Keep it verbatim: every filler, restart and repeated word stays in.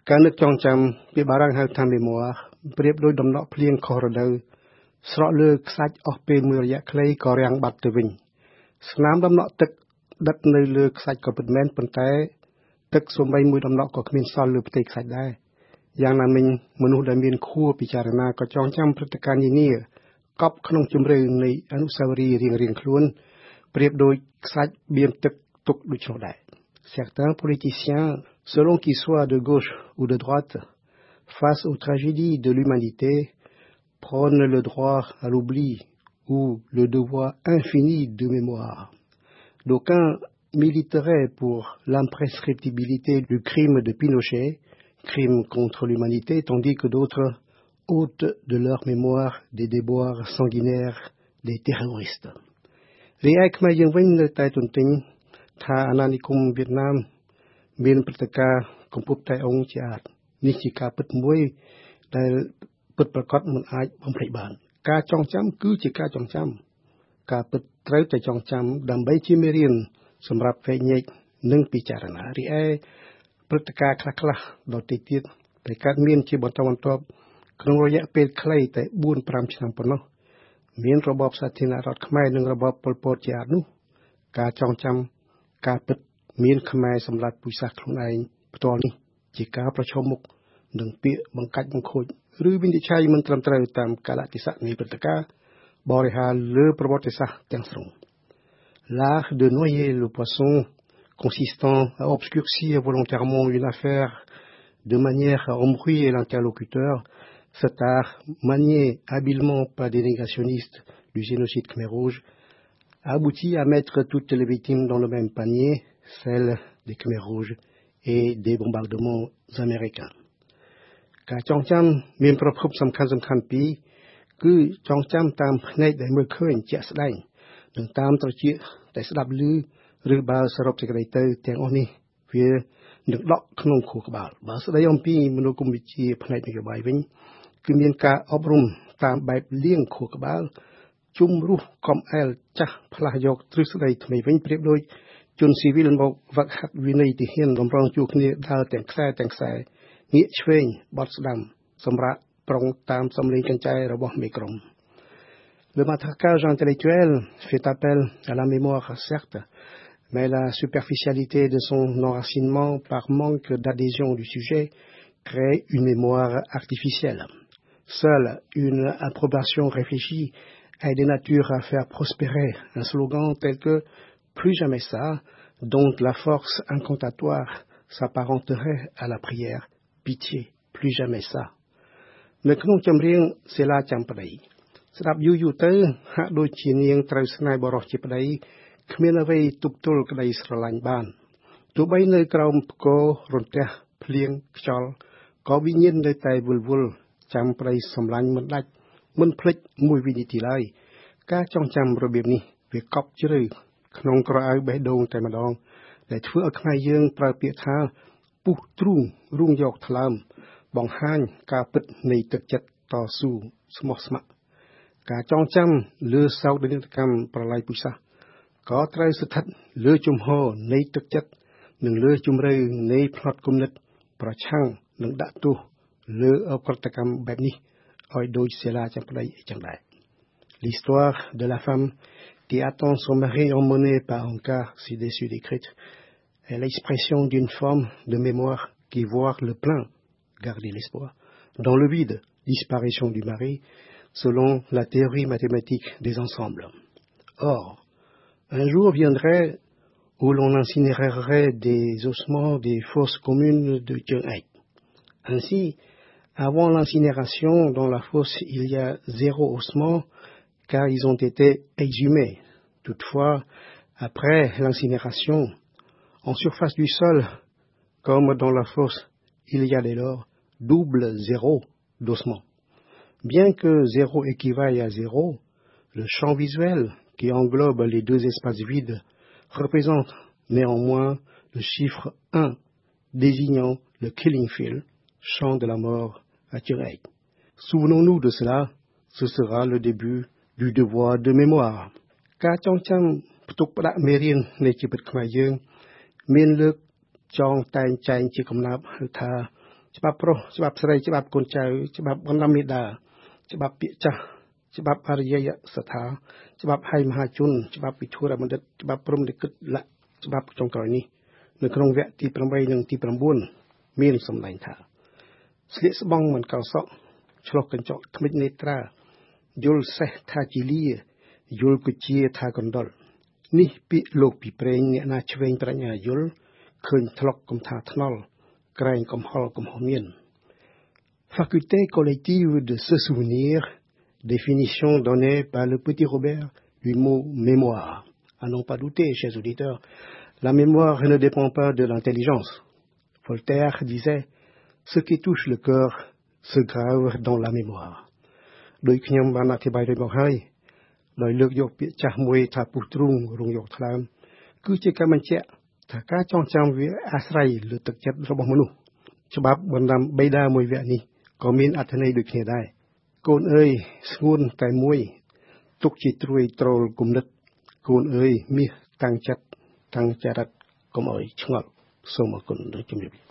ការនឹកចងចាំពីបារាំងហៅថា mémoire ប្រៀបដូចដំណក់ភ្លៀងខុសរដូវស្រក់លើខ្សាច់អស់ពេលមួយរយៈខ្លីក៏រាំងបាត់ទៅវិញស្នាមដំណក់ទឹកដិតនៅលើខ្សាច់ក៏ពិតមែនប៉ុន្តែទឹកសូម្បីមួយដំណក់ក៏គ្មានសល់លើផ្ទៃខ្សាច់ដែរយ៉ាងណាមិញមនុស្សដែលមានខួរពិចារណាក៏ចងចាំព្រឹត្តិការណ៍នានាកប់ក្នុងជម្រៅនៃអនុស្សាវរីយ៍រៀងៗខ្លួនប្រៀបដូចខ្សាច់បៀមទឹកទុកដូចនោះដែរ Certains politiciens, selon qu'ils soient de gauche ou de droite, face aux tragédies de l'humanité, prônent le droit à l'oubli ou le devoir infini de mémoire. D'aucuns militeraient pour l'imprescriptibilité du crime de Pinochet, crime contre l'humanité, tandis que d'autres ôtent de leur mémoire des déboires sanguinaires des terroristes. Les Aikma Yengwen de Taitunting,ថាអាណានិគមវៀតណាមមានព្រឹត្តិការណ៍កំពប់តែអង្គជាអាចនេះជាការពិតមួយដែលពិតប្រាកដមិនអាចបំភ្លេចបានការចងចាំគឺជាការចងចាំការពិតត្រូវតែចងចាំដើម្បីជាមេរៀនសម្រាប់វែកញែកនិងពិចារណារីឯព្រឹត្តិការណ៍ខ្លះៗដទៃទៀតដែលកើតមានជាបន្តបន្ទាប់ក្នុងរយៈពេលខ្លីតែfour to fiveឆ្នាំប៉ុណ្ណោះមានរបបសាធារណរដ្ឋខ្មែរនិងរបបប៉ុលពតជាអាចនោះការចងចាំការពិតមានខ្មែរសម្រាប់ពុយសាសខ្លួនឯងផ្ទាល់នេះជាការប្រឈមមុខនឹងពាក្យបង្កាច់បង្ខូចឬវិនិច្ឆ័យមិនត្រឹមត្រូវតាមកាលៈទេសៈនៃព្រឹត្តិការណ៍បរិហារលើប្រវត្តិសាស្ត្រទាំងស្រុង L'art de noyer le poisson consistant à obscurcir volontairement une affaire de manière à embrouiller l'interlocuteur, cet art manié habilement par des négationnistes du génocide Khmer Rouge aboutit à mettre toutes les victimes dans le même panier, celles des Khmer Rouges et des bombardements américains. ការចងចាំមានប្រភពសំខាន់សំខាន់ពីរគឺចងចាំតាមភ្នែកដែលមើលឃើញជាក់ស្ដែងនិងតាមត្រចៀកតែស្ដាប់ឮឬបើសរុបសេចក្តីទៅទាំងអស់នេះវានឹងដក់ក្នុងខួរក្បាលបើស្ដីអំពីមនោគមវិជ្ជាផ្នែកនយោបាយវិញគឺមានការអប់រំតាមបែបលៀងខួរក្បាលជុំរស់កំអែលចាស់ផ្លាស់យកទ្រឹស្ដីថ្មីវិញប្រៀបដូចជនស៊ីវិលមកវឹកហាត់វិន័យទាហានតម្រង់ជួរគ្នាដើរទាំងខ្សែទាំងខ្សែងាកឆ្វេងបត់ស្ដាំសម្រាប់ប្រុងតាមសំឡេងកញ្ចែរបស់មេក្រុម Le matraquage intellectuel fait appel à la mémoire certes mais la superficialité de son enracinement par manque d'adhésion du sujet crée une mémoire artificielle. Seule une approbation réfléchie est de nature à faire prospérer un slogan tel que « Plus jamais ça », dont la force incantatoire s'apparenterait à la prière « Pitié, plus jamais ça ». នៅក្នុងចម្រៀងសិលាចាំប្តីស្ដាប់យូរយូរទៅហាក់ដូចជានាងត្រូវស្នេហ៍បរោះជាប្តីគ្មានអ្វីទប់ទល់ក្តីស្រឡាញ់បានទោះបីនៅក្រោមផ្គររន្ទះភ្លៀងខ្យល់ក៏វិញ្ញាណនៅតែវិលវល់ចាំប្តីសម្លាញ់មិនដាច់មិនភ្លេចមួយវិនាទីឡើយការចងចាំរបៀបនេះវាកប់ជ្រៅក្នុងក្រអៅបេះដូងតែម្ដងដែលធ្វើឲ្យខ្មែរយើងប្រើពាក្យថាពុះទ្រូងរូងយកថ្លើមបង្ហាញការពិតនៃទឹកចិត្តតស៊ូស្មោះស្ម័គ្រការចងចាំលើសោកនាដកម្មប្រល័យពូជសាសន៍ក៏ត្រូវស្ថិតលើជំហរនៃទឹកចិត្តនិងលើជំរឿនៃផ្នត់គំនិតប្រឆាំងនឹងដាក់ទោសលើអក្រកម្មបែបនេះឲ្យដូចសិលាចាំប្តីអញ្ចឹងដែរ L'histoire de la femme qui attend son mari emmené par un car si déçu décrite est l'expression d'une forme de mémoire qui voit le plein garder l'espoir dans le vide disparition du mari selon la théorie mathématique des ensembles. Or, un jour viendrait où l'on incinérerait des ossements des fosses communes de Dieunhaï. Ainsi, avant l'incinération, dans la fosse, il y a zéro ossement car ils ont été exhumés. Toutefois, après l'incinération, en surface du sol, comme dans la fosse, il y a dès lors double zéro d'ossements. Bien que zéro équivaille à zéro, le champ visuel qui englobe les deux espaces vides représente néanmoins le chiffre un, désignant le killing field, champ de la mort à Dieunhaï. Souvenons-nous de cela, ce sera le début du devoir de mémoire. ការចងចាំផ្ទុកផ្ដាក់មេរៀននៃជីវិតខ្មែរយើងមានលើកចងតែងចែងជាកំណាព្យហៅថាច្បាប់ប្រុសច្បាប់ស្រីច្បាប់កូនចៅច្បាប់បណ្ដាមេដាច្បាប់ពាក្យចាស់ច្បាប់អរិយសថាច្បាប់ហៃមហាជនច្បាប់វិធុរបណ្ឌិតច្បាប់ព្រំលិខិតលក្ខច្បាប់ចុងក្រោយនេះនៅក្នុងវគ្គទីeightនិងទីnineមានសម្ដែងថាស្លៀកស្បង់មិនកោសក់ឆ្លុះកញ្ចក់ថ្មិចនេត្រាយល់សេះថាជាលាយល់គុជាថាកណ្ដុរនេះពាក្យលោកពីព្រេងអ្នកណាឆ្វេងប្រាជ្ញាយល់ឃើញថ្លុកកំថាថ្នល់ក្រែងកំហល់កំហុសមាន Faculté collective de se souvenir, définition donnée par le petit Robert du mot mémoire. À n'en pas douter, chers auditeurs, la mémoire ne dépend pas de l'intelligence. Voltaire disait, ce qui touche le cœur se grave dans la mémoire. ដោយខ្ញុំបានអធិប្បាយរួចមកហើយដោយលើកយកពាក្យចាស់មួយថាពុះទ្រូងរងយកថ្លើមគឺជាការបញ្ជាក់ថាការចងចាំវាអាស្រ័យលើទឹកចិត្តរបស់មនុស្សច្បាប់បណ្ដាំបេដាមួយវគ្គនេះក៏មានអត្ថន័យដូចគ្នាដែរកូនអើយស្ងួនតែមួយទុកជាត្រួយត្រោលគំនិតកូនអើយមាសតាំងចិត្តតាំងចរិតកុំឲ្យឆ្ងល់សូមអរគុណនិងជម្រាប